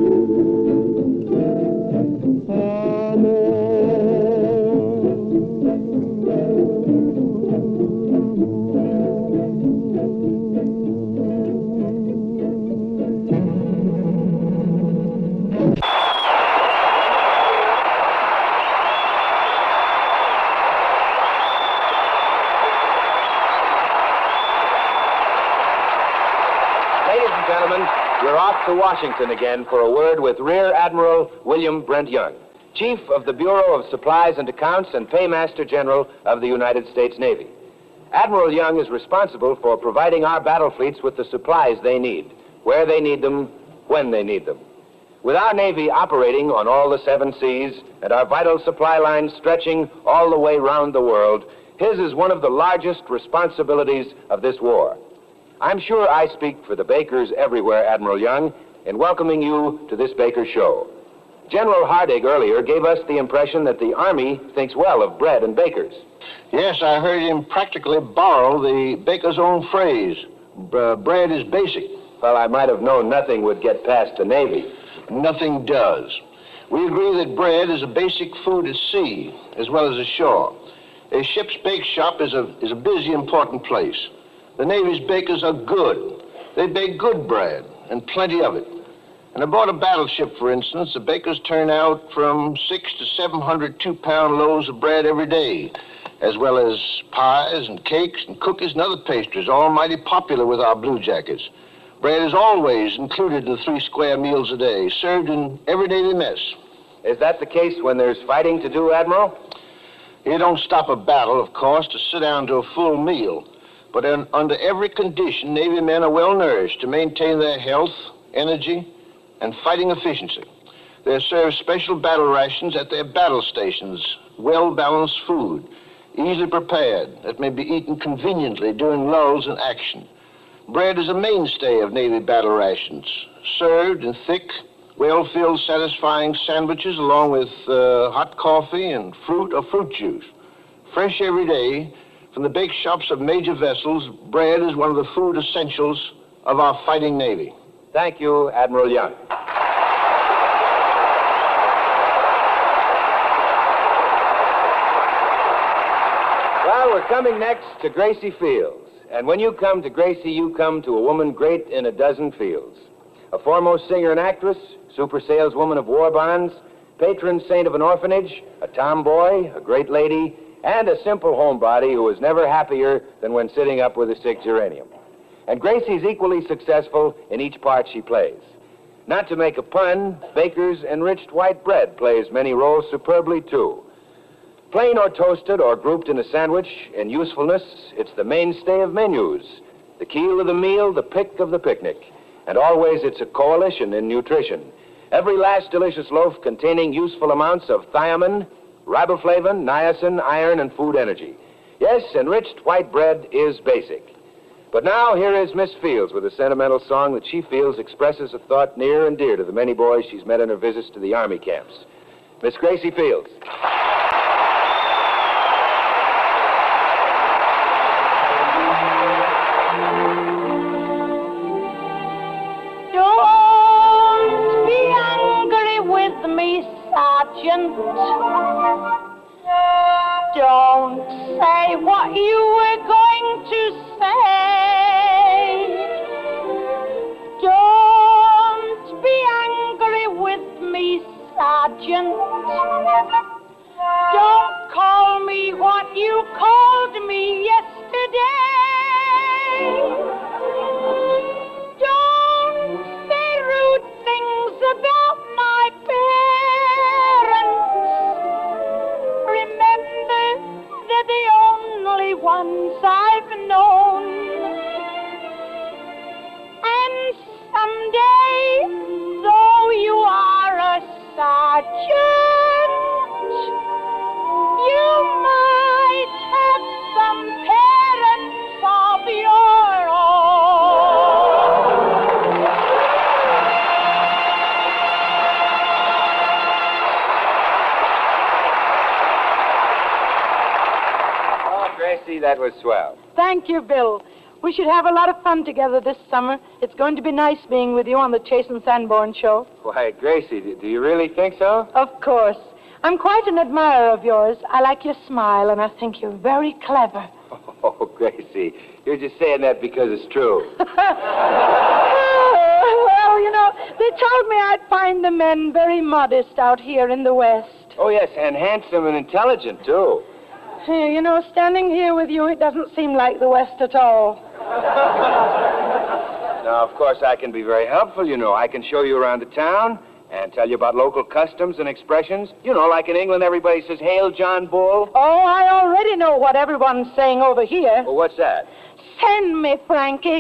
We're off to Washington again for a word with Rear Admiral William Brent Young, Chief of the Bureau of Supplies and Accounts and Paymaster General of the United States Navy. Admiral Young is responsible for providing our battle fleets with the supplies they need, where they need them, when they need them. With our Navy operating on all the 7 seas and our vital supply lines stretching all the way round the world, his is one of the largest responsibilities of this war. I'm sure I speak for the bakers everywhere, Admiral Young, in welcoming you to this Baker Show. General Hardig earlier gave us the impression that the Army thinks well of bread and bakers. Yes, I heard him practically borrow the baker's own phrase. Bread is basic. Well, I might have known nothing would get past the Navy. Nothing does. We agree that bread is a basic food at sea, as well as ashore. A ship's bake shop is a busy, important place. The Navy's bakers are good. They bake good bread, and plenty of it. And aboard a battleship, for instance, the bakers turn out from 600 to 700 two-pound loaves of bread every day, as well as pies and cakes and cookies and other pastries, all mighty popular with our blue jackets. Bread is always included in the 3 square meals a day, served in every daily mess. Is that the case when there's fighting to do, Admiral? You don't stop a battle, of course, to sit down to a full meal. But under every condition, Navy men are well nourished to maintain their health, energy, and fighting efficiency. They're served special battle rations at their battle stations, well-balanced food, easily prepared, that may be eaten conveniently during lulls in action. Bread is a mainstay of Navy battle rations, served in thick, well-filled, satisfying sandwiches along with hot coffee and fruit or fruit juice. Fresh every day, from the bake shops of major vessels, bread is one of the food essentials of our fighting Navy. Thank you, Admiral Young. Well, we're coming next to Gracie Fields. And when you come to Gracie, you come to a woman great in a dozen fields. A foremost singer and actress, super saleswoman of war bonds, patron saint of an orphanage, a tomboy, a great lady, and a simple homebody who is never happier than when sitting up with a sick geranium. And Gracie's equally successful in each part she plays. Not to make a pun, Baker's enriched white bread plays many roles superbly, too. Plain or toasted or grouped in a sandwich, in usefulness, it's the mainstay of menus, the keel of the meal, the pick of the picnic. And always it's a coalition in nutrition. Every last delicious loaf containing useful amounts of thiamine, riboflavin, niacin, iron, and food energy. Yes, enriched white bread is basic. But now here is Miss Fields with a sentimental song that she feels expresses a thought near and dear to the many boys she's met in her visits to the Army camps. Miss Gracie Fields. Don't be angry with me, Sergeant. Don't say what you were going to say. Don't be angry with me, Sergeant. Don't call me what you called me yesterday. Don't say rude things about my parents. Remember, they're the only ones I've known. And someday, though you are a sergeant, you might have some parents of your own. Oh, Gracie, that was swell. Thank you, Bill. We should have a lot of fun together this summer. It's going to be nice being with you on the Chase and Sanborn show. Why, Gracie, do you really think so? Of course. I'm quite an admirer of yours. I like your smile, and I think you're very clever. Oh, Gracie, you're just saying that because it's true. Well, you know, they told me I'd find the men very modest out here in the West. Oh, yes, and handsome and intelligent, too. Hey, you know, standing here with you, it doesn't seem like the West at all. Now, of course, I can be very helpful, you know. I can show you around the town and tell you about local customs and expressions. You know, like in England, everybody says, "Hail, John Bull." Oh, I already know what everyone's saying over here. Well, what's that? Send me, Frankie.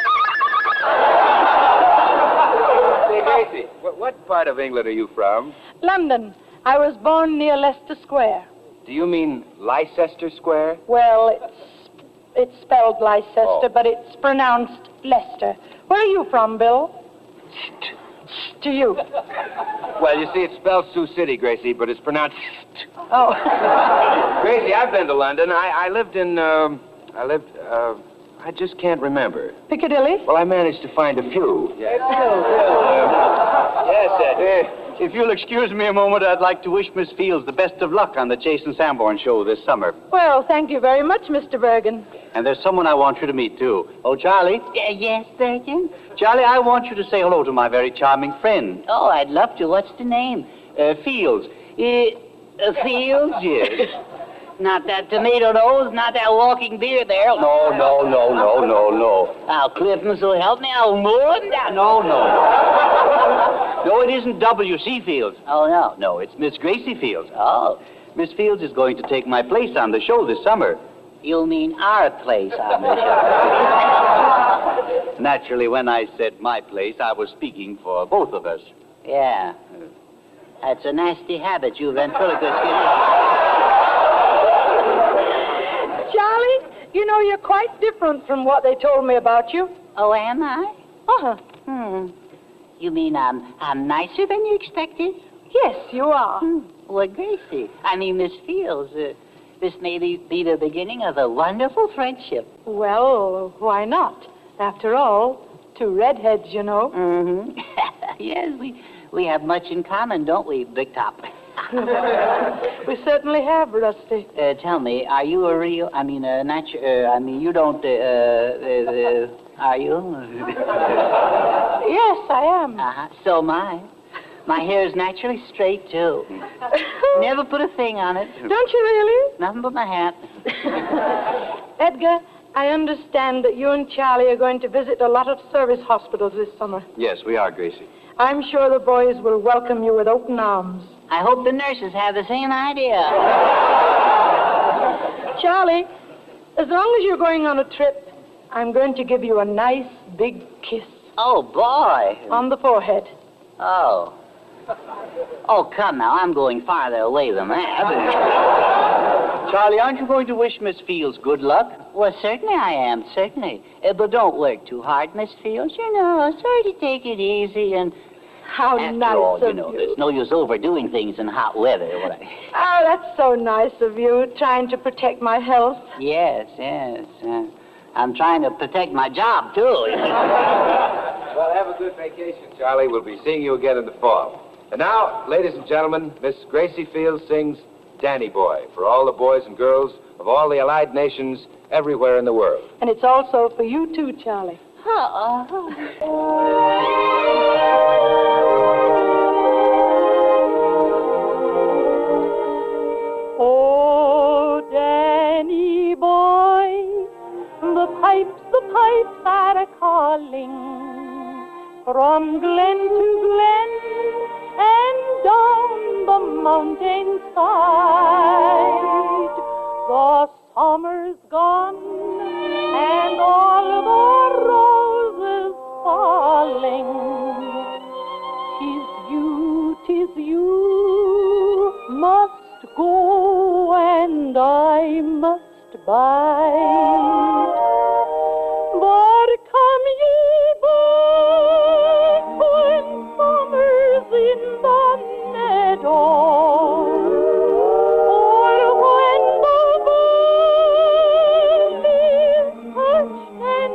Say, Gracie, what part of England are you from? London. I was born near Leicester Square. Do you mean Leicester Square? Well, it's spelled Leicester, but it's pronounced Leicester. Where are you from, Bill? To you. Well, you see, it's spelled Sioux City, Gracie, but it's pronounced... Oh. Gracie, I've been to London. I lived in, I just can't remember. Piccadilly? Well, I managed to find a few. Yes. Yes, Ed. If you'll excuse me a moment, I'd like to wish Miss Fields the best of luck on the Chase and Sanborn show this summer. Well, thank you very much, Mr. Bergen. And there's someone I want you to meet, too. Oh, Charlie? Yes, Bergen? Charlie, I want you to say hello to my very charming friend. Oh, I'd love to. What's the name? Fields. Fields, yes. Not that tomato nose, not that walking beard there. No. Now, Clifton, so help me, I'll moor him down. No. No, it isn't W.C. Fields. Oh, no. No, it's Miss Gracie Fields. Oh. Miss Fields is going to take my place on the show this summer. You mean our place on the show? Naturally, when I said my place, I was speaking for both of us. Yeah. That's a nasty habit you ventriloquist get. Charlie, you know, you're quite different from what they told me about you. Oh, am I? Uh-huh. You mean I'm nicer than you expected? Yes, you are. Well, Gracie, I mean, Miss Fields, this may be the beginning of a wonderful friendship. Well, why not? After all, two redheads, you know. Mm-hmm. Yes, we have much in common, don't we, Big Top? We certainly have, Rusty. Tell me, are you a real, you don't, are you? Yes, I am. Uh-huh, so am I. My hair's naturally straight, too. Never put a thing on it. Don't you really? Nothing but my hat. Edgar, I understand that you and Charlie are going to visit a lot of service hospitals this summer. Yes, we are, Gracie. I'm sure the boys will welcome you with open arms. I hope the nurses have the same idea. Charlie, as long as you're going on a trip, I'm going to give you a nice big kiss. Oh, boy. On the forehead. Oh. Oh, come now. I'm going farther away than that. Charlie, aren't you going to wish Miss Fields good luck? Well, certainly I am, certainly. But don't work too hard, Miss Fields. You know, sort of take it easy and... How After nice all, of you know, there's no use overdoing things in hot weather. Oh, that's so nice of you, trying to protect my health. Yes. I'm trying to protect my job, too. Well, have a good vacation, Charlie. We'll be seeing you again in the fall. And now, ladies and gentlemen, Miss Gracie Fields sings Danny Boy for all the boys and girls of all the Allied nations everywhere in the world. And it's also for you, too, Charlie. Oh, Danny boy, the pipes are a-calling from glen to glen and down the mountainside. The summer's gone and all the roses falling. 'Tis you must go and I must bide. But come ye back when summer's in the meadow, or when the bird is perched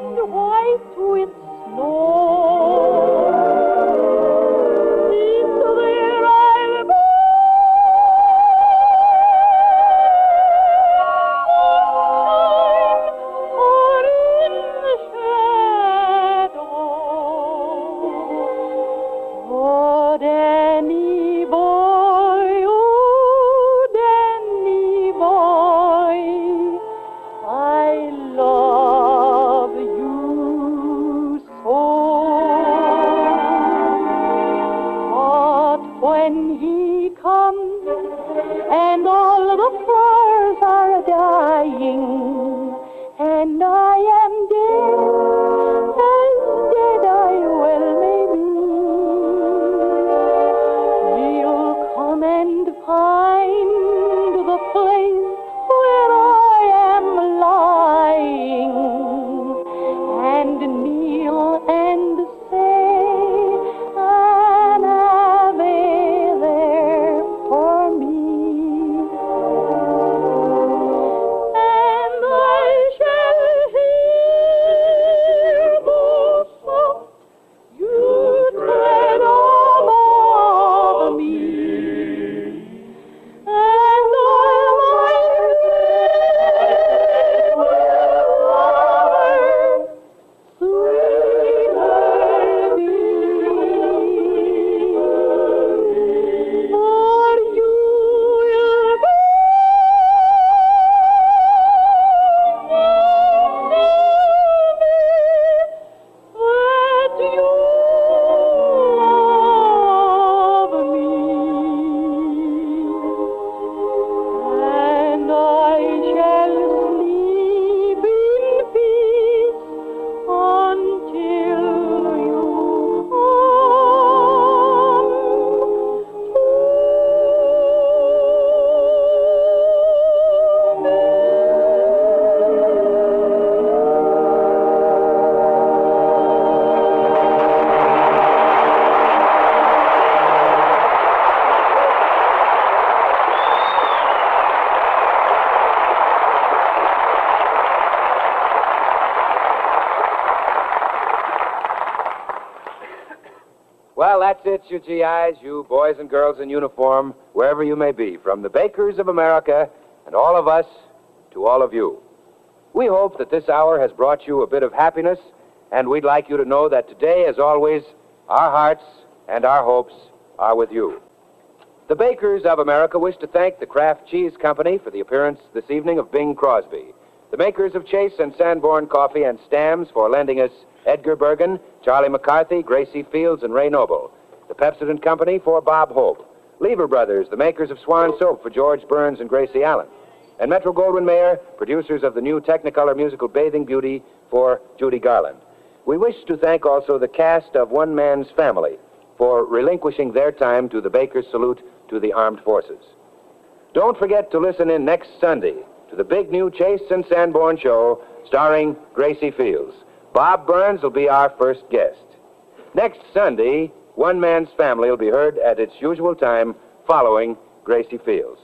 Well, that's it, you GIs, you boys and girls in uniform, wherever you may be, from the Bakers of America and all of us to all of you. We hope that this hour has brought you a bit of happiness, and we'd like you to know that today, as always, our hearts and our hopes are with you. The Bakers of America wish to thank the Kraft Cheese Company for the appearance this evening of Bing Crosby, the makers of Chase and Sanborn Coffee and Stamps for lending us Edgar Bergen, Charlie McCarthy, Gracie Fields, and Ray Noble, the Pepsodent Company for Bob Hope, Lever Brothers, the makers of Swan Soap for George Burns and Gracie Allen, and Metro-Goldwyn-Mayer, producers of the new Technicolor musical Bathing Beauty for Judy Garland. We wish to thank also the cast of One Man's Family for relinquishing their time to the Baker's salute to the armed forces. Don't forget to listen in next Sunday to the big new Chase and Sanborn show starring Gracie Fields. Bob Burns will be our first guest. Next Sunday, One Man's Family will be heard at its usual time following Gracie Fields.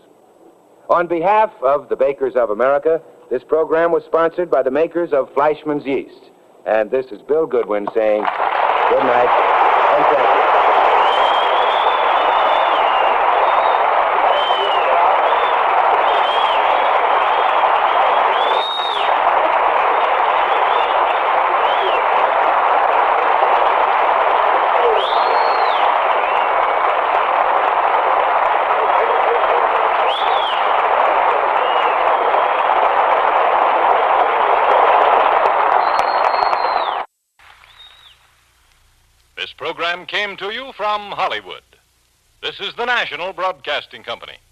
On behalf of the Bakers of America, this program was sponsored by the makers of Fleischmann's Yeast. And this is Bill Goodwin saying good night and thank you. This program came to you from Hollywood. This is the National Broadcasting Company.